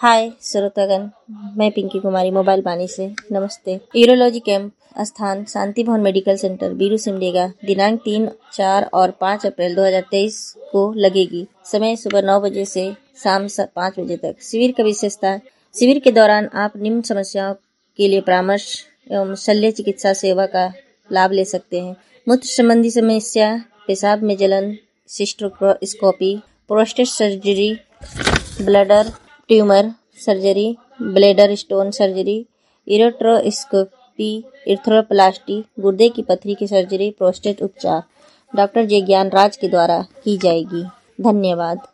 हाय श्रोतागण, मैं पिंकी कुमारी मोबाइल पानी से। नमस्ते। यूरोलॉजी कैंप स्थान शांति भवन मेडिकल सेंटर बीरू सिमडेगा दिनांक 3, 4 और 5 अप्रैल 2023 को लगेगी। समय सुबह 9 बजे से शाम 5 बजे तक। शिविर का विशेषता: शिविर के दौरान आप निम्न समस्याओं के लिए परामर्श एवं शल्य चिकित्सा सेवा का लाभ ले सकते हैं: मूत्र संबंधी समस्या, पेशाब में जलन, cystoscopy, prostate surgery, bladder tumour surgery, bladder stone surgery, ureteroscopy, urethroplasty, गुर्दे की पथरी की सर्जरी, प्रोस्टेट उपचार डॉक्टर जे ज्ञान राज के द्वारा की जाएगी। धन्यवाद।